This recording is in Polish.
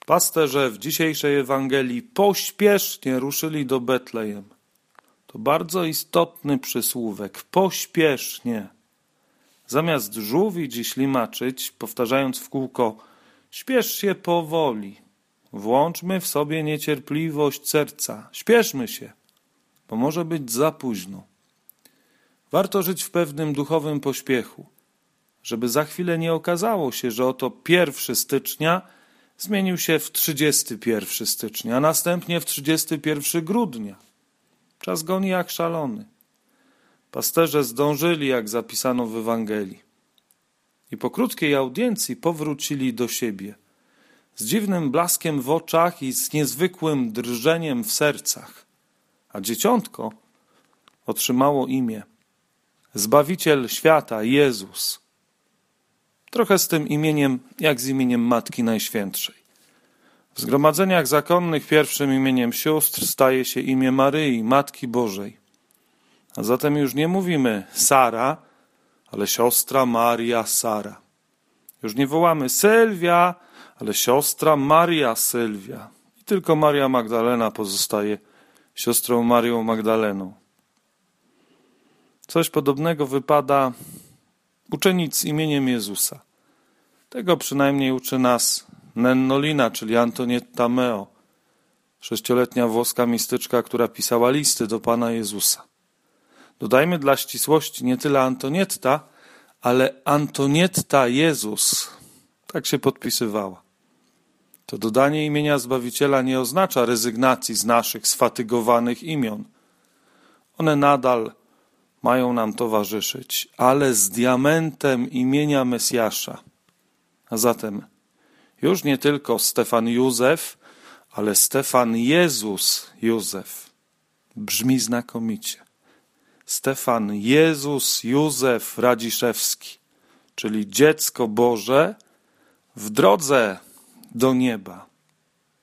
Pasterze w dzisiejszej Ewangelii pośpiesznie ruszyli do Betlejem. To bardzo istotny przysłówek. Pośpiesznie. Zamiast żółwić i ślimaczyć, powtarzając w kółko: śpiesz się powoli. Włączmy w sobie niecierpliwość serca. Śpieszmy się, bo może być za późno. Warto żyć w pewnym duchowym pośpiechu, żeby za chwilę nie okazało się, że oto 1 stycznia zmienił się w 31 stycznia, a następnie w 31 grudnia. Czas goni jak szalony. Pasterze zdążyli, jak zapisano w Ewangelii. I po krótkiej audiencji powrócili do siebie. Z dziwnym blaskiem w oczach i z niezwykłym drżeniem w sercach. A dzieciątko otrzymało imię Zbawiciel świata, Jezus. Trochę z tym imieniem, jak z imieniem Matki Najświętszej. W zgromadzeniach zakonnych pierwszym imieniem sióstr staje się imię Maryi, Matki Bożej. A zatem już nie mówimy Sara, ale siostra Maria Sara. Już nie wołamy Sylwia, ale siostra Maria Sylwia. I tylko Maria Magdalena pozostaje siostrą Marią Magdaleną. Coś podobnego wypada uczynić z imieniem Jezusa. Tego przynajmniej uczy nas Nennolina, czyli Antonietta Meo, 6-letnia włoska mistyczka, która pisała listy do Pana Jezusa. Dodajmy dla ścisłości nie tyle Antonietta, ale Antonietta Jezus. Tak się podpisywała. To dodanie imienia Zbawiciela nie oznacza rezygnacji z naszych sfatygowanych imion. One nadal mają nam towarzyszyć, ale z diamentem imienia Mesjasza. A zatem już nie tylko Stefan Józef, ale Stefan Jezus Józef. Brzmi znakomicie. Stefan Jezus Józef Radziszewski, czyli dziecko Boże w drodze do nieba.